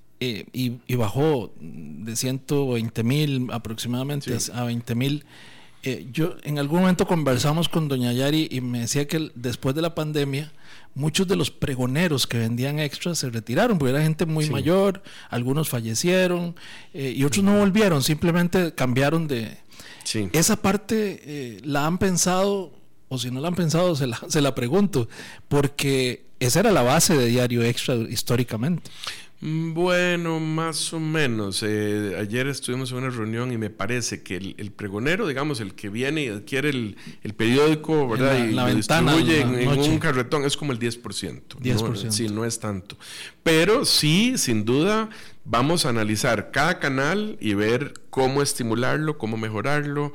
y bajó de 120,000 aproximadamente a 20,000. Yo en algún momento conversamos con doña Yari y me decía que después de la pandemia muchos de los pregoneros que vendían extras se retiraron porque era gente muy mayor, algunos fallecieron y otros no volvieron, simplemente cambiaron de... Esa parte la han pensado, o si no la han pensado se la pregunto, porque esa era la base de Diario Extra históricamente.
Bueno, más o menos. Ayer estuvimos en una reunión y me parece que el pregonero, digamos, el que viene y adquiere el periódico, ¿verdad? Y lo distribuye en un carretón, es como el 10%.
10%.
Sí, no es tanto. Pero sí, sin duda, vamos a analizar cada canal y ver cómo estimularlo, cómo mejorarlo,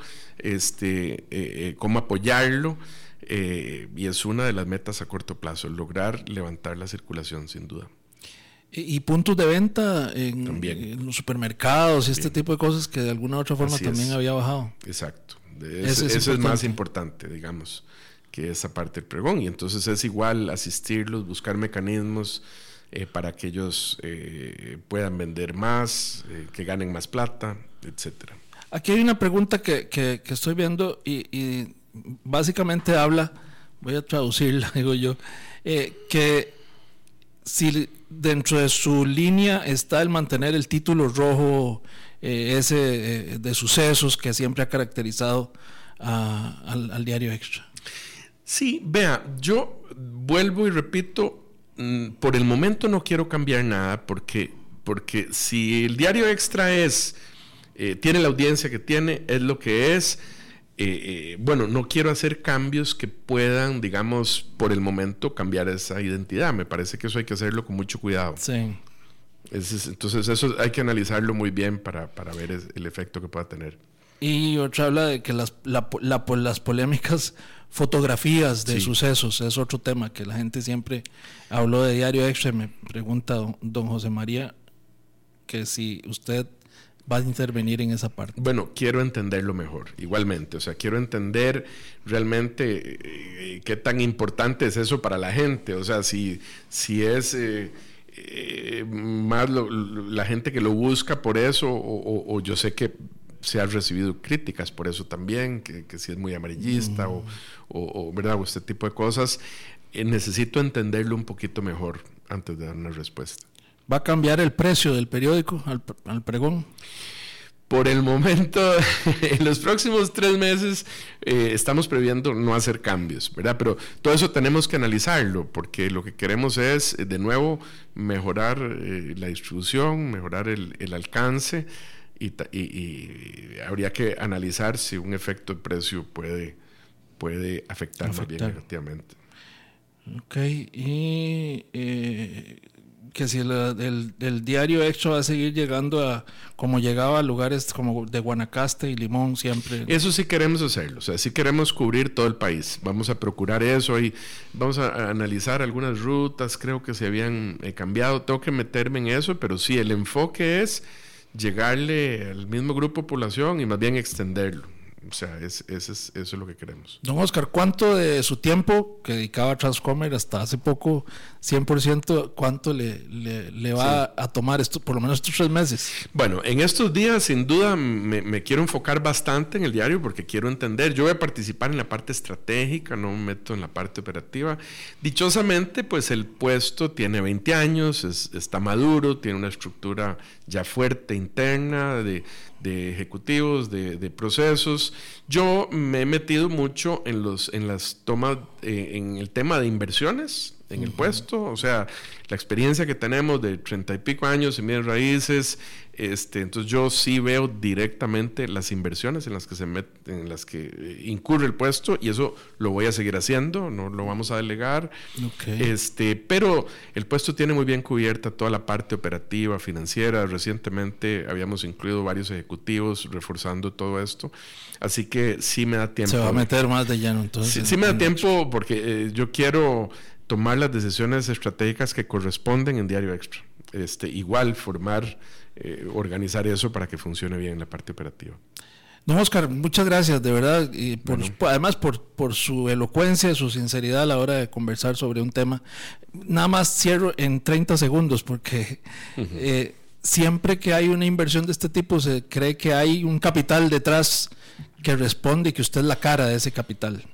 cómo apoyarlo. Y es una de las metas a corto plazo, lograr levantar la circulación, sin duda.
Y puntos de venta en los supermercados y este tipo de cosas que de alguna u otra forma también había bajado.
Exacto. Eso es más importante, digamos, que esa parte del pregón. Y entonces es igual asistirlos, buscar mecanismos para que ellos puedan vender más, que ganen más plata, etcétera.
Aquí hay una pregunta que estoy viendo y básicamente habla, voy a traducirla, digo yo, que si dentro de su línea está el mantener el título rojo ese de sucesos que siempre ha caracterizado al Diario Extra.
Sí, vea, yo vuelvo y repito, por el momento no quiero cambiar nada porque si el Diario Extra tiene la audiencia que tiene, es lo que es. Bueno, no quiero hacer cambios que puedan, digamos, por el momento cambiar esa identidad. Me parece que eso hay que hacerlo con mucho cuidado.
Sí.
Entonces eso hay que analizarlo muy bien para ver el efecto que pueda tener.
Y otra habla de que las polémicas fotografías de sucesos es otro tema que la gente siempre habló de Diario Extra. Me pregunta don José María que si usted va a intervenir en esa parte.
Bueno, quiero entenderlo mejor, igualmente. O sea, quiero entender realmente qué tan importante es eso para la gente. O sea, si es más la gente que lo busca por eso, o yo sé que se han recibido críticas por eso también, que si es muy amarillista o ¿verdad? O este tipo de cosas. Necesito entenderlo un poquito mejor antes de dar una respuesta.
¿Va a cambiar el precio del periódico al pregón?
Por el momento, en los próximos 3 meses estamos previendo no hacer cambios, ¿verdad? Pero todo eso tenemos que analizarlo, porque lo que queremos es, de nuevo, mejorar la distribución, mejorar el alcance, y habría que analizar si un efecto de precio puede afectar más bien negativamente.
Ok, y que si el Diario Extra va a seguir llegando como llegaba a lugares como de Guanacaste y Limón siempre.
Eso sí queremos hacerlo, o sea, sí queremos cubrir todo el país. Vamos a procurar eso y vamos a analizar algunas rutas, creo que se habían cambiado, tengo que meterme en eso, pero sí, el enfoque es llegarle al mismo grupo de población y más bien extenderlo. O sea, eso es lo que queremos.
Don Oscar, ¿cuánto de su tiempo que dedicaba a Transcomer hasta hace poco, 100%, cuánto le va a tomar esto, por lo menos estos 3 meses?
Bueno, en estos días sin duda me quiero enfocar bastante en el diario porque quiero entender. Yo voy a participar en la parte estratégica, no me meto en la parte operativa. Dichosamente, pues el puesto tiene 20 años, está maduro, tiene una estructura ya fuerte interna de ejecutivos, de procesos. Yo me he metido mucho en las tomas, en el tema de inversiones en el puesto, o sea, la experiencia que tenemos de 30 y pico años en bienes raíces, entonces yo sí veo directamente las inversiones en las que incurre el puesto, y eso lo voy a seguir haciendo, no lo vamos a delegar. Okay. Pero el puesto tiene muy bien cubierta toda la parte operativa, financiera. Recientemente habíamos incluido varios ejecutivos reforzando todo esto, así que sí me da tiempo.
Se va a meter más de lleno entonces.
Sí me da tiempo porque yo quiero tomar las decisiones estratégicas que corresponden en Diario Extra. Igual formar, organizar eso para que funcione bien la parte operativa.
Don Oscar, muchas gracias, de verdad, y además por su elocuencia, su sinceridad a la hora de conversar sobre un tema. Nada más cierro en 30 segundos, porque siempre que hay una inversión de este tipo se cree que hay un capital detrás que responde y que usted es la cara de ese capital.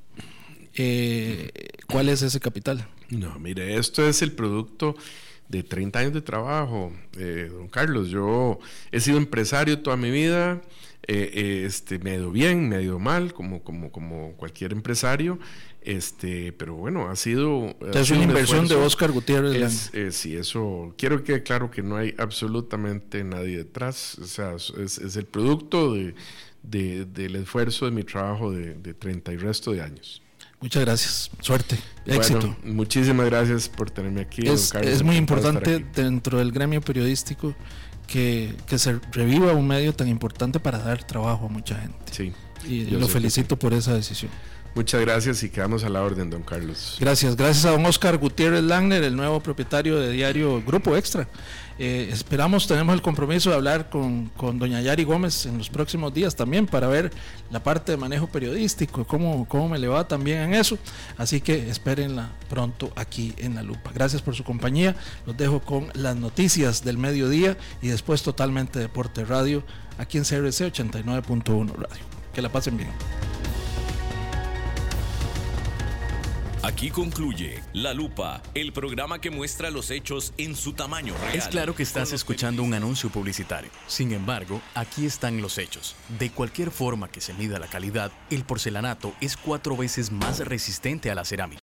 ¿Cuál es ese capital?
No, mire, esto es el producto de 30 años de trabajo, don Carlos. Yo he sido empresario toda mi vida, me ha ido bien, me ha ido mal, como cualquier empresario, pero bueno, ha sido
una inversión de Oscar Gutiérrez.
Sí, eso, quiero que quede claro que no hay absolutamente nadie detrás, o sea, es el producto del esfuerzo de mi trabajo de 30 y resto de años.
Muchas gracias, suerte, éxito.
Muchísimas gracias por tenerme aquí.
Don Carlos, es muy importante dentro del gremio periodístico que se reviva un medio tan importante para dar trabajo a mucha gente.
Sí.
Y lo felicito por esa decisión.
Muchas gracias y quedamos a la orden, don Carlos.
Gracias a don Oscar Gutiérrez Langner, el nuevo propietario de Diario Grupo Extra. Tenemos el compromiso de hablar con doña Yari Gómez en los próximos días también para ver la parte de manejo periodístico, cómo me le va también en eso. Así que espérenla pronto aquí en La Lupa. Gracias por su compañía. Los dejo con las noticias del mediodía y después totalmente Deporte Radio aquí en CRC 89.1 Radio. Que la pasen bien.
Aquí concluye La Lupa, el programa que muestra los hechos en su tamaño real.
Es claro que estás escuchando un anuncio publicitario. Sin embargo, aquí están los hechos. De cualquier forma que se mida la calidad, el porcelanato es 4 veces más resistente a la cerámica.